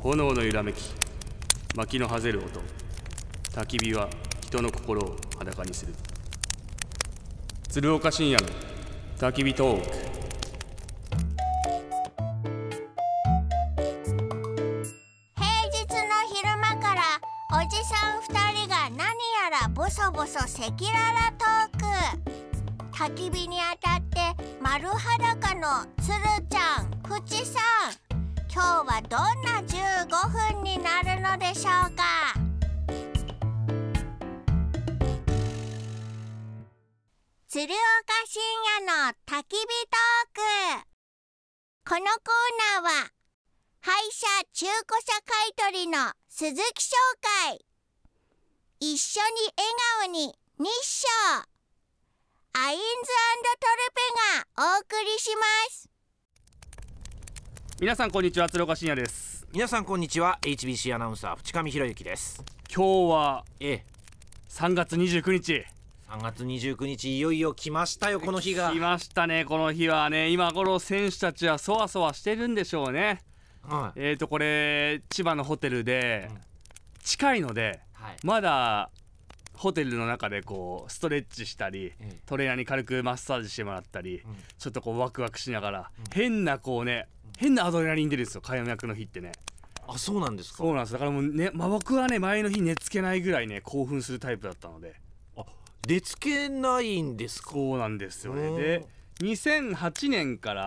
炎の揺らめき、薪のはぜる音、焚き火は人の心を裸にする。鶴岡深夜の焚き火トーク。 平日の昼間からおじさん2人が何やらボソボソ赤裸々トーク。焚き火に当たって丸裸のつるちゃん、ふちさん、今日はどんな15分になるのでしょうか。鶴岡深夜の焚き火トーク。このコーナーは廃車中古車買取の鈴木商会、一緒に笑顔に日照、アインズ&トルペがお送りします。 皆さんこんにちは、鶴岡深夜です。 皆さんこんにちは、 HBC アナウンサー淵上博之です。 今日は3月29日。 3月29日、いよいよ来ましたよ、この日が。 来ましたね、この日はね。今頃選手たちはそわそわしてるんでしょうね。 はい、 これ千葉のホテルで、近いので、 はい、 まだホテルの中でこうストレッチしたり、トレーナーに軽くマッサージしてもらったり、ちょっとこうワクワクしながら、変なこうね、変なアドレナリン出るんですよ、開幕の日ってね。 あ、そうなんですか。 そうなんです。だからもうね、僕はね、前の日寝つけないぐらいね、興奮するタイプだったので。 あ、寝つけないんですか。 そうなんですよね。で2008年から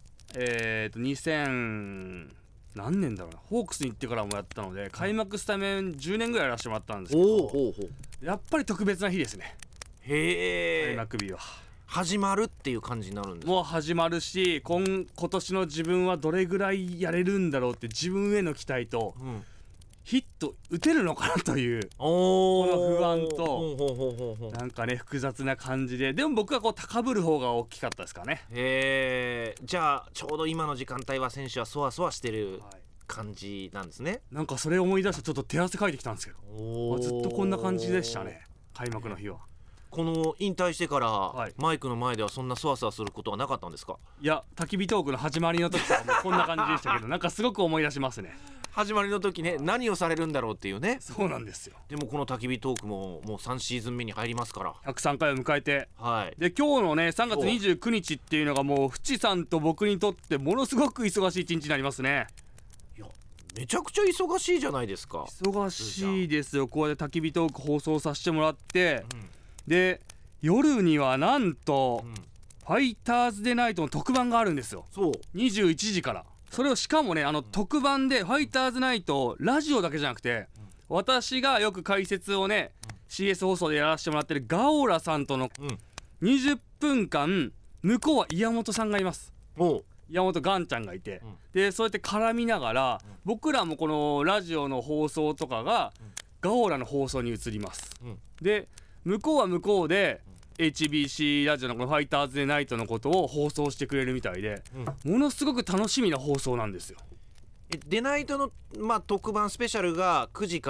、2000何年だろうな、ホークスに行ってからもやったので、開幕スタメン10年ぐらいやらせてもらったんですけど、やっぱり特別な日ですね。 へえ。 開幕日は始まるっていう感じになるんですか。 もう始まるし、今年の自分はどれぐらいやれるんだろうって自分への期待と、ヒット打てるのかなというこの不安と、なんかね、複雑な感じで、でも僕はこう高ぶる方が大きかったですからね。 へえ。じゃあちょうど今の時間帯は選手はそわそわしてる感じなんですね。 なんかそれを思い出したらちょっと手汗かいてきたんですけど、ずっとこんな感じでしたね、開幕の日は。 この引退してから、マイクの前ではそんなそわそわすることはなかったんですか。 いや、焚き火トークの始まりの時はもうこんな感じでしたけどなんかすごく思い出しますね。 始まりの時ね、何をされるんだろうっていうね。 そうなんですよ。 でもこの焚き火トークももう3シーズン目に入りますから、 103回を迎えて、で今日のね3月29日っていうのが、もう淵さんと僕にとってものすごく忙しい一日になりますね。 いや、めちゃくちゃ忙しいじゃないですか。 忙しいですよ。こうやって焚き火トーク放送させてもらって、で夜にはなんと、ファイターズデーナイトの特番があるんですよ。そう、21時から。それをしかもね、特番でファイターズナイトラジオだけじゃなくて、私がよく解説をね、CS 放送でやらせてもらってるガオラさんとの20分間、向こうは岩本さんがいます。岩本ガンちゃんがいて、でそうやって絡みながら、僕らもこのラジオの放送とかがガオラの放送に移ります。で向こうは向こうでHBC ラジオのこのファイターズデーナイトのことを放送してくれるみたいで、ものすごく楽しみな放送なんですよ。 デナイトの、特番スペシャルが9時から、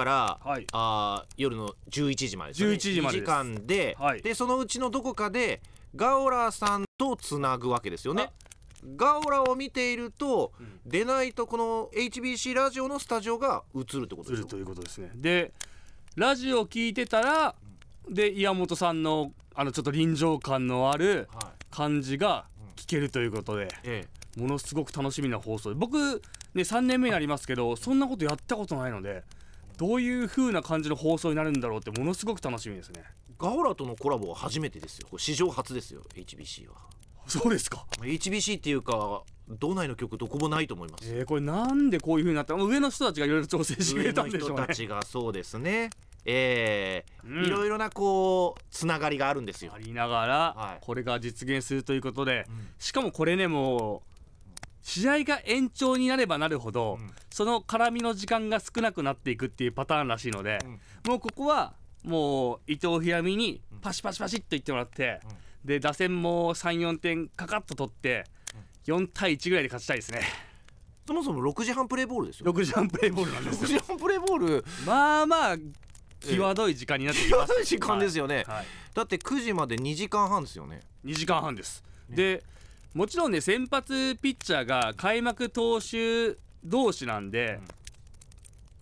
夜の11時までですね。11時までです。2時間で、でそのうちのどこかでガオラさんとつなぐわけですよね。ガオラを見ていると、デナイトこの HBC ラジオのスタジオが映るってことですよ。 映るということですね。でラジオ聞いてたら、で岩本さんのちょっと臨場感のある感じが聞けるということで、ものすごく楽しみな放送で、僕ね3年目になりますけど、そんなことやったことないので、どういう風な感じの放送になるんだろうってものすごく楽しみですね。 ガオラとのコラボは初めてですよ。これ史上初ですよ、 HBC は。 そうですか。 HBC っていうか道内の曲どこもないと思います。 これなんでこういう風になったの？上の人たちがいろいろ調整してくれたんでしょうね。 上の人たちが、そうですね、いろいろなこうつながりがあるんですよ。 ありながら、これが実現するということで、しかもこれね、もう試合が延長になればなるほど、その絡みの時間が少なくなっていくっていうパターンらしいので、もうここはもう伊藤大海にパシパシパシっと言ってもらって、で打線も 3,4 点カカッと取って4対1ぐらいで勝ちたいですね。 そもそも6時半プレーボールですよ。 6時半プレーボールなんですよ。 6時半プレーボール、 まあ際どい時間になってきます。 際どい時間ですよね。だって9時まで2時間半ですよね。 2時間半です。でもちろんね、先発ピッチャーが開幕投手同士なんで、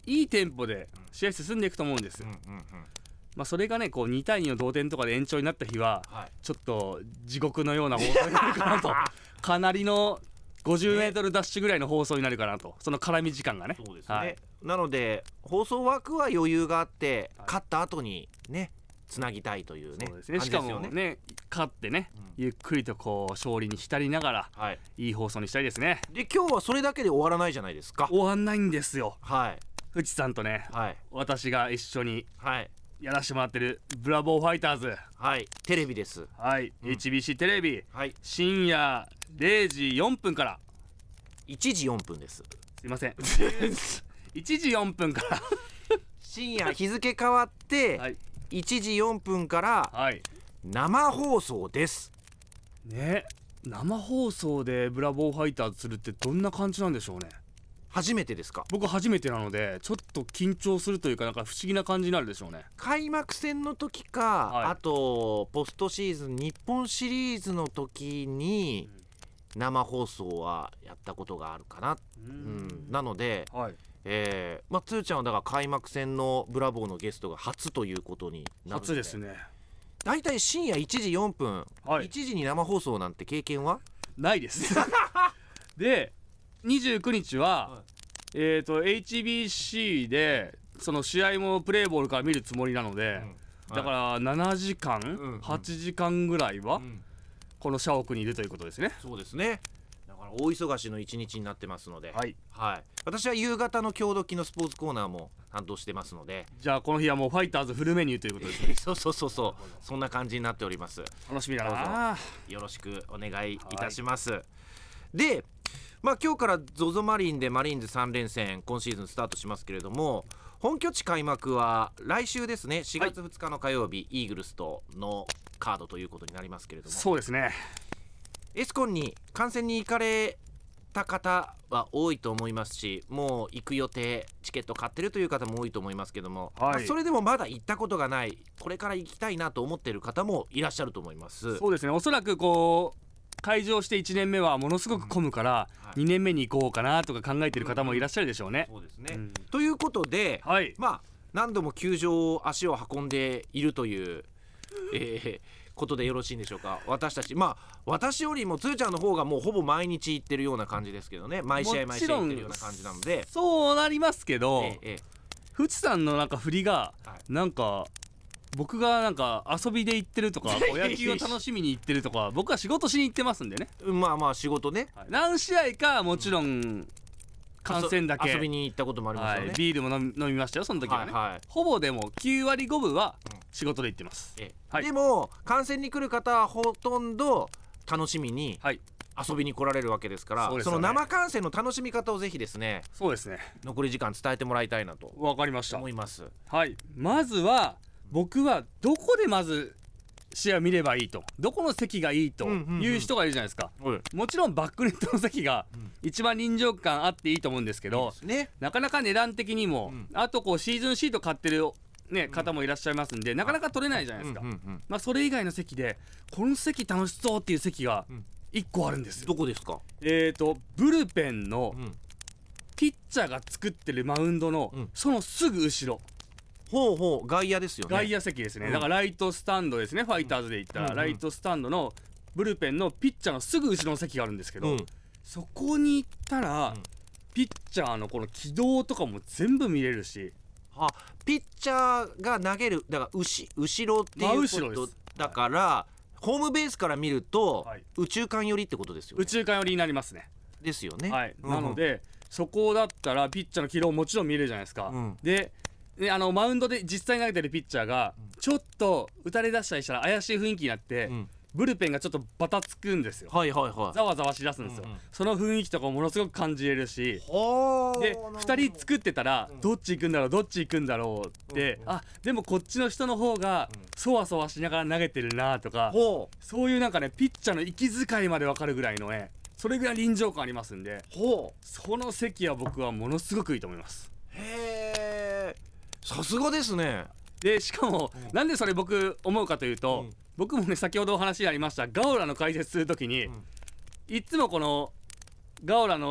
いいテンポで試合進んでいくと思うんですよ。それがねこう2対2の同点とかで延長になった日は、ちょっと地獄のような放送になるかなとかなりの50メートルダッシュぐらいの放送になるかなと、その絡み時間がね。 そうですね、なので放送枠は余裕があって、勝った後にねつなぎたいというね。 そうですね。しかもね勝ってね、ゆっくりとこう勝利に浸りながら、いい放送にしたいですね。 で今日はそれだけで終わらないじゃないですか。 終わんないんですよ。藤さんとね、私が一緒にやらせてもらってるブラボーファイターズ、 テレビです。 HBC テレビ、深夜0時4分から 1時4分です。 すいません1時4分から深夜日付変わって1時4分から生放送ですね。生放送でブラボーファイターズするってどんな感じなんでしょうね。 初めてですか？ 僕初めてなのでちょっと緊張するというか、なんか不思議な感じになるでしょうね。 開幕戦の時か、あとポストシーズン日本シリーズの時に生放送はやったことがあるかな。なので、つーちゃんはだから開幕戦のブラボーのゲストが初ということになるので。 初ですね。 だいたい深夜1時4分、1時に生放送なんて経験はないですで29日は、HBC でその試合もプレーボールから見るつもりなので、だから7時間、8時間ぐらいは、この社屋にいるということですね。 そうですね。だから大忙しの一日になってますので、私は夕方の今日時のスポーツコーナーも担当してますので、 じゃあこの日はもうファイターズフルメニューということですねそうそんな感じになっております。 楽しみだな。 よろしくお願いいたします。で今日から ZOZO マリンでマリーンズ3連戦今シーズンスタートしますけれども、本拠地開幕は来週ですね。4月2日の火曜日、イーグルスとのカードということになりますけれども、 そうですね。 エスコンに観戦に行かれた方は多いと思いますし、もう行く予定チケット買ってるという方も多いと思いますけども、それでもまだ行ったことがない、これから行きたいなと思っている方もいらっしゃると思います。 そうですね。おそらくこう開場して1年目はものすごく混むから、2年目に行こうかなとか考えている方もいらっしゃるでしょうね。 そうですね、ということで、何度も球場を足を運んでいるという、ことでよろしいんでしょうか。私たち私よりもつーちゃんの方がもうほぼ毎日行ってるような感じですけどね。毎試合毎試合行ってるような感じなので、 そうなりますけど、フチさんのなんか振りが、なんか僕がなんか遊びで行ってるとか野球を楽しみに行ってるとか僕は仕事しに行ってますんでね。 仕事ね、 何試合かもちろん観戦だけ遊びに行ったこともありますよね。 ビールも飲みましたよその時はね。ほぼでも9割5分は仕事で行ってます。 でも観戦に来る方はほとんど楽しみに遊びに来られるわけですから、その生観戦の楽しみ方をぜひですね、 そうですね、 残り時間伝えてもらいたいなとわかりました思います。 まずは僕はどこでまず試合を見ればいいと、どこの席がいいという人がいるじゃないですか。もちろんバックネットの席が一番臨場感あっていいと思うんですけど、なかなか値段的にも、あとこうシーズンシート買ってる方もいらっしゃいますんで、なかなか取れないじゃないですか。それ以外の席でこの席楽しそうっていう席が1個あるんですよ。 どこですか？ ブルペンのピッチャーが作ってるマウンドのそのすぐ後ろ、 外野ですよね。 外野席ですね。だからライトスタンドですね。ファイターズで言ったらライトスタンドのブルペンのピッチャーのすぐ後ろの席があるんですけど、そこに行ったらピッチャーのこの軌道とかも全部見れるし、 ピッチャーが投げる、だから後ろっていうことだから、ホームベースから見ると宇宙間寄りってことですよね。 宇宙間寄りになりますね。 ですよね。 なのでそこだったらピッチャーの軌道もちろん見れるじゃないですか。でマウンドで実際に投げてるピッチャーがちょっと打たれ出したりしたら怪しい雰囲気になって、ブルペンがちょっとバタつくんですよ。ざわざわしだすんですよ。その雰囲気とかもものすごく感じれるし、で2人作ってたらどっち行くんだろうどっち行くんだろうって、でもこっちの人の方がそわそわしながら投げてるなとか、そういうなんかねピッチャーの息遣いまで分かるぐらいのね、それぐらい臨場感ありますんで、その席は僕はものすごくいいと思います。 さすがですね。 でしかもなんでそれ僕思うかというと、僕もね先ほどお話にありましたガオラの解説するときに、いつもこのガオラの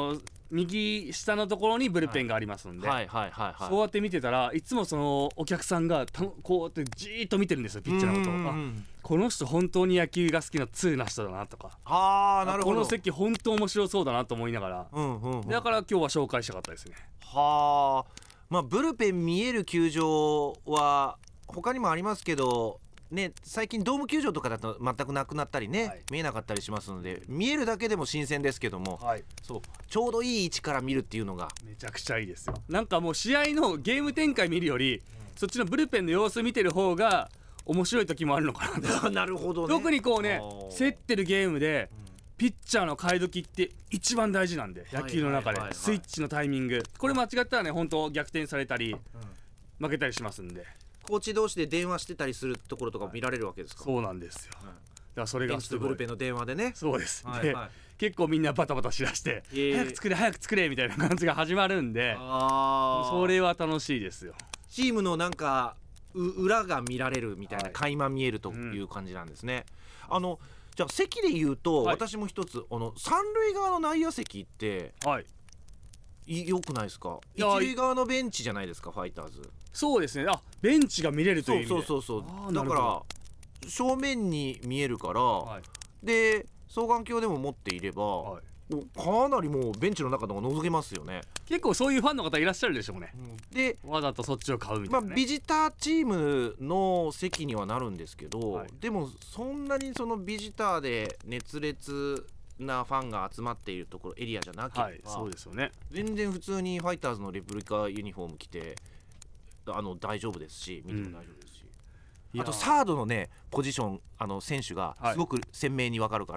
右下のところにブルペンがありますんで、そうやって見てたらいつもそのお客さんがこうやってじーっと見てるんですよ、ピッチャーのことを。この人本当に野球が好きな通な人だなとか、 なるほど、 この席本当面白そうだなと思いながら、だから今日は紹介したかったですね。 ブルペン見える球場は他にもありますけどね、最近ドーム球場とかだと全くなくなったりね、見えなかったりしますので、見えるだけでも新鮮ですけども、そうちょうどいい位置から見るっていうのがめちゃくちゃいいですよ。なんかもう試合のゲーム展開見るより、そっちのブルペンの様子見てる方が面白い時もあるのかなとなるほどね。 特にこうね、競ってるゲームでピッチャーの替え時って一番大事なんで、野球の中でスイッチのタイミング、これ間違ったらね本当逆転されたり負けたりしますんで、 コーチ同士で電話してたりするところとか見られるわけですか。 そうなんですよ。だからそれがベンチとブルペンの電話でね。 そうです。で結構みんなバタバタしだして早く作れ早く作れみたいな感じが始まるんで、それは楽しいですよ。 チームのなんか裏が見られるみたいな、垣間見えるという感じなんですね。じゃあ席で言うと、私も一つ三塁側の内野席って良くないですか。一塁側のベンチじゃないですか、ファイターズ。 そうですね。ベンチが見れるという意味で。 そうだから正面に見えるから、で双眼鏡でも持っていれば、かなりもうベンチの中のが覗けますよね。 結構そういうファンの方いらっしゃるでしょうね。 でわざとそっちを買うみたいなね。 ビジターチームの席にはなるんですけど、でもそんなにそのビジターで熱烈なファンが集まっているところエリアじゃなければ、 そうですよね。 全然普通にファイターズのレプリカユニフォーム着て大丈夫ですし、見ても大丈夫ですし、あとサードのねポジション選手がすごく鮮明に分かるから、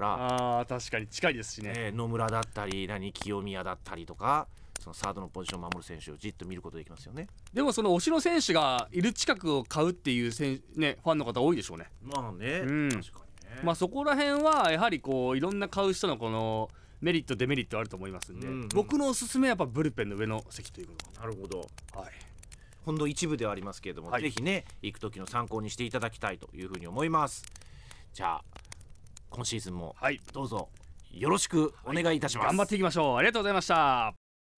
確かに近いですしね、 野村だったり清宮だったりとか、そのサードのポジションを守る選手をじっと見ることできますよね。 でもその推しの選手がいる近くを買うっていうファンの方多いでしょうね。 確かにね。 そこら辺はやはりこういろんな買う人のこのメリットデメリットあると思いますんで、僕のおすすめはやっぱブルペンの上の席ということ。 なるほど。ほんの一部ではありますけれども、ぜひね行く時の参考にしていただきたいというふうに思います。じゃあ今シーズンもどうぞよろしくお願いいたします。 頑張っていきましょう。ありがとうございました。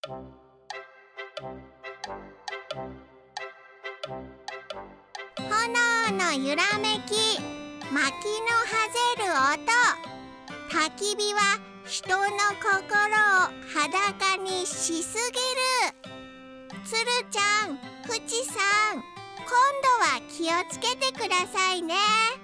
炎の揺らめき、薪のはぜる音、焚き火は人の心を裸にしすぎる。つるちゃん、ふちさん、今度は気をつけてくださいね。